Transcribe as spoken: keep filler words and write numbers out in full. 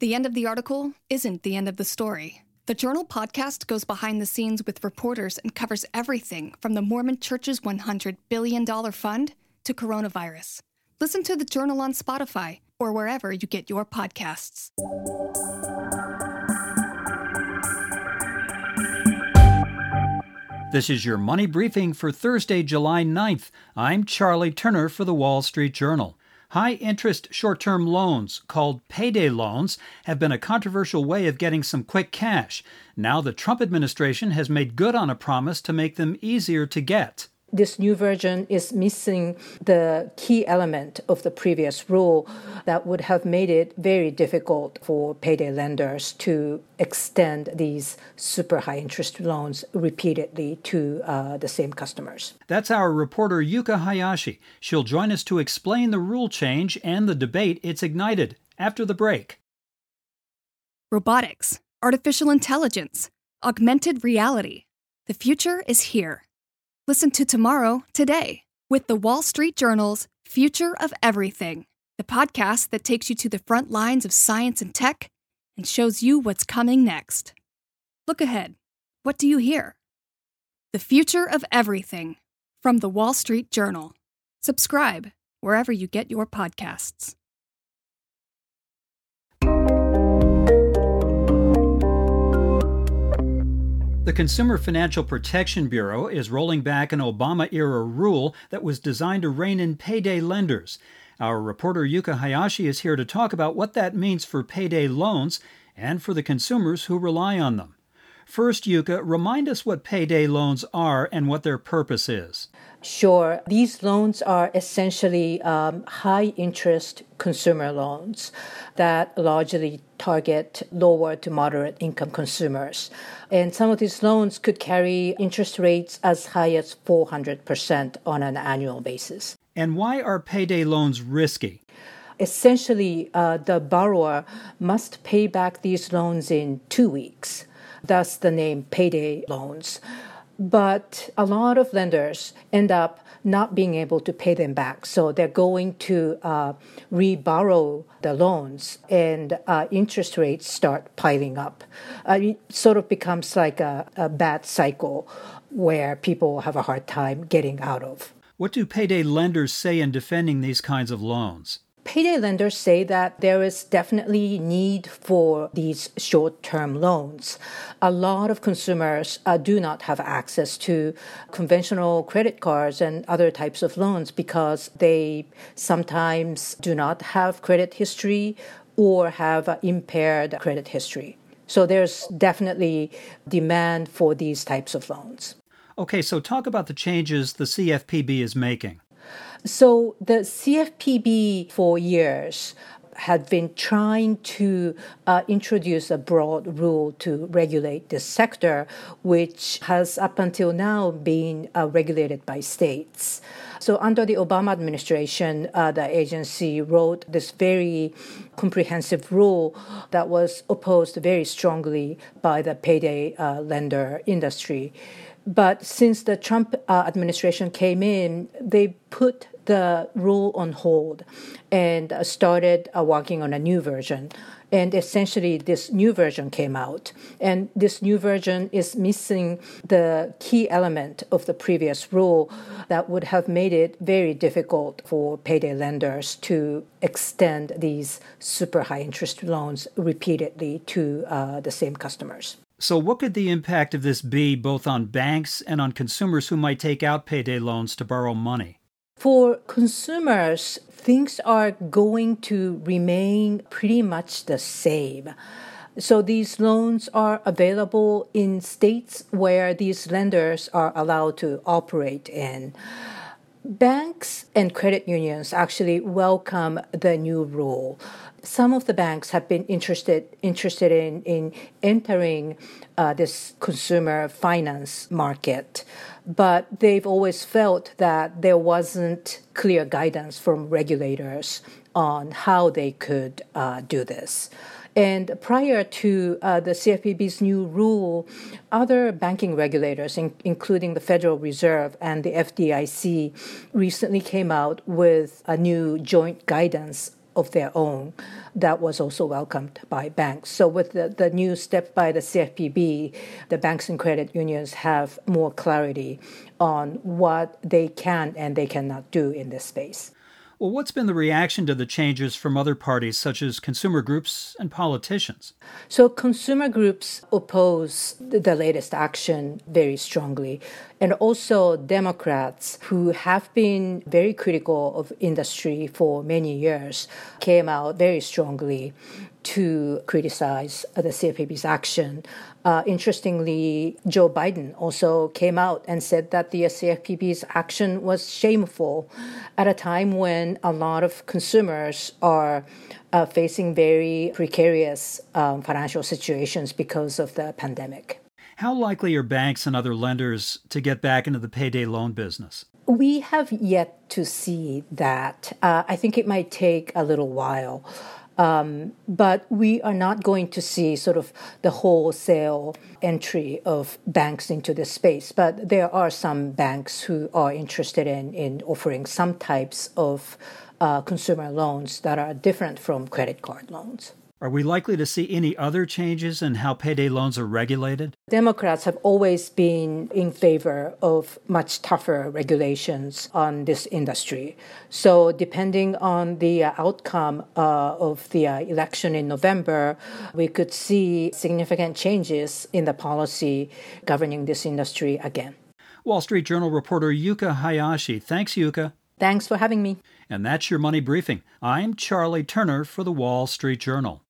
The end of the article isn't the end of the story. The Journal podcast goes behind the scenes with reporters and covers everything from the Mormon Church's one hundred billion dollars fund to coronavirus. Listen to The Journal on Spotify or wherever you get your podcasts. This is your money briefing for Thursday, July ninth. I'm Charlie Turner for the Wall Street Journal. High-interest short-term loans, called payday loans, have been a controversial way of getting some quick cash. Now the Trump administration has made good on a promise to make them easier to get. This new version is missing the key element of the previous rule that would have made it very difficult for payday lenders to extend these super high interest loans repeatedly to uh, the same customers. That's our reporter Yuka Hayashi. She'll join us to explain the rule change and the debate it's ignited after the break. Robotics, artificial intelligence, augmented reality. The future is here. Listen to Tomorrow, Today, with the Wall Street Journal's Future of Everything, the podcast that takes you to the front lines of science and tech and shows you what's coming next. Look ahead. What do you hear? The Future of Everything, from the Wall Street Journal. Subscribe wherever you get your podcasts. The Consumer Financial Protection Bureau is rolling back an Obama-era rule that was designed to rein in payday lenders. Our reporter Yuka Hayashi is here to talk about what that means for payday loans and for the consumers who rely on them. First, Yuka, remind us what payday loans are and what their purpose is. Sure. These loans are essentially um, high-interest consumer loans that largely target lower to moderate income consumers. And some of these loans could carry interest rates as high as four hundred percent on an annual basis. And why are payday loans risky? Essentially, uh, the borrower must pay back these loans in two weeks. Thus the name payday loans. But a lot of lenders end up not being able to pay them back. So they're going to uh, re-borrow the loans, and uh, interest rates start piling up. Uh, it sort of becomes like a, a bad cycle where people have a hard time getting out of. What do payday lenders say in defending these kinds of loans? Payday lenders say that there is definitely need for these short-term loans. A lot of consumers uh, do not have access to conventional credit cards and other types of loans because they sometimes do not have credit history or have uh, impaired credit history. So there's definitely demand for these types of loans. Okay, so talk about the changes the C F P B is making. So the C F P B for years had been trying to uh, introduce a broad rule to regulate this sector, which has up until now been uh, regulated by states. So under the Obama administration, uh, the agency wrote this very comprehensive rule that was opposed very strongly by the payday uh, lender industry. But since the Trump uh, administration came in, they put the rule on hold and uh, started uh, working on a new version. And essentially, this new version came out. And this new version is missing the key element of the previous rule that would have made it very difficult for payday lenders to extend these super high interest loans repeatedly to uh, the same customers. So what could the impact of this be both on banks and on consumers who might take out payday loans to borrow money? For consumers, things are going to remain pretty much the same. So these loans are available in states where these lenders are allowed to operate in. Banks and credit unions actually welcome the new rule. Some of the banks have been interested interested in, in entering uh, this consumer finance market, but they've always felt that there wasn't clear guidance from regulators on how they could uh, do this. And prior to uh, the C F P B's new rule, other banking regulators, in, including the Federal Reserve and the F D I C, recently came out with a new joint guidance of their own. That was also welcomed by banks. So with the, the new step by the C F P B, the banks and credit unions have more clarity on what they can and they cannot do in this space. Well, what's been the reaction to the changes from other parties, such as consumer groups and politicians? So consumer groups oppose the latest action very strongly. And also Democrats, who have been very critical of industry for many years, came out very strongly to criticize the C F P B's action. Uh, interestingly, Joe Biden also came out and said that the C F P B's action was shameful at a time when a lot of consumers are uh, facing very precarious um, financial situations because of the pandemic. How likely are banks and other lenders to get back into the payday loan business? We have yet to see that. Uh, I think it might take a little while. Um, but we are not going to see sort of the wholesale entry of banks into this space. But there are some banks who are interested in, in offering some types of uh, consumer loans that are different from credit card loans. Are we likely to see any other changes in how payday loans are regulated? Democrats have always been in favor of much tougher regulations on this industry. So depending on the uh, outcome uh, of the uh, election in November, we could see significant changes in the policy governing this industry again. Wall Street Journal reporter Yuka Hayashi. Thanks, Yuka. Thanks for having me. And that's your Money Briefing. I'm Charlie Turner for the Wall Street Journal.